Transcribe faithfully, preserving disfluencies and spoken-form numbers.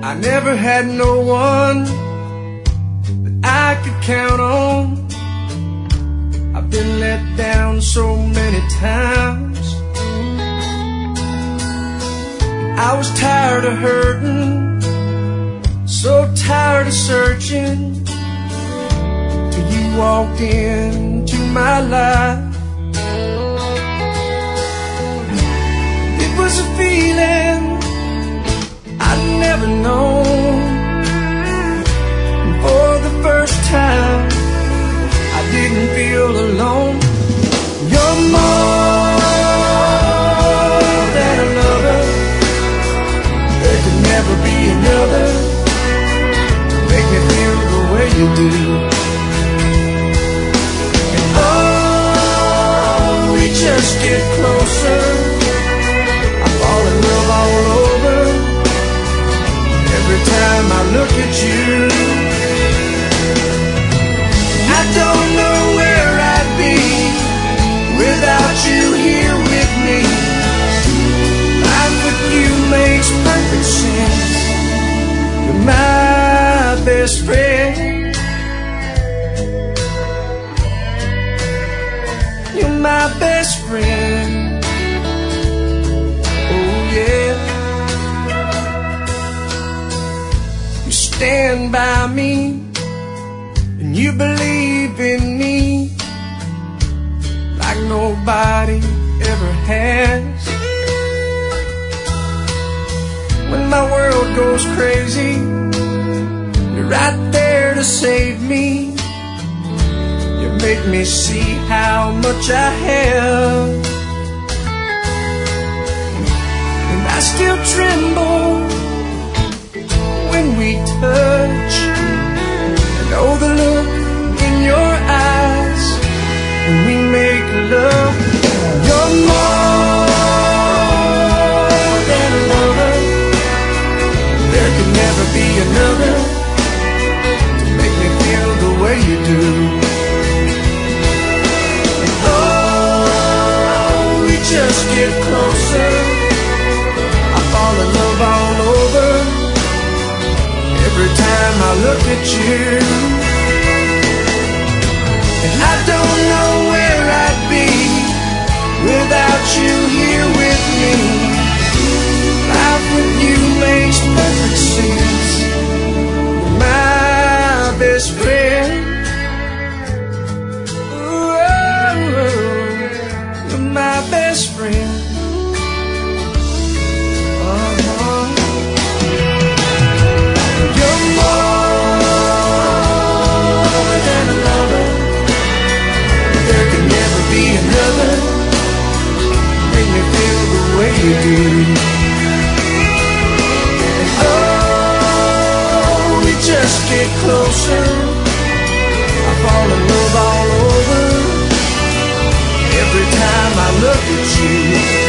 I never had no one that I could count on. I've been let down so many times. I was tired of hurting, so tired of searching, till you walked into my life. It was a feeling I'd never known. For the first time, I didn't feel alone. You're more than a lover. There could never be another to make me feel the way you do. And oh, we just get closer. I fall in love all over every time I look at you. I don't know where I'd be without you here with me. Life with you makes perfect sense. You're my best friend. You're my best friend. Oh yeah. You stand by me, and you believe in me like nobody ever has. When my world goes crazy, you're right there to save me. You make me see how much I have, and I still tremble when we touch. Oh, the look in your eyes when we make love. You're more than a lover. There could never be another to make me feel the way you do. And oh, we just get closer. I fall in love all over every time I look at you. And I don't know where I'd be without you here with me. Life with you makes perfect sense. You're my best friend. Ooh, you're my best friend. You do. And oh, we just get closer. I fall in love all over every time I look at you.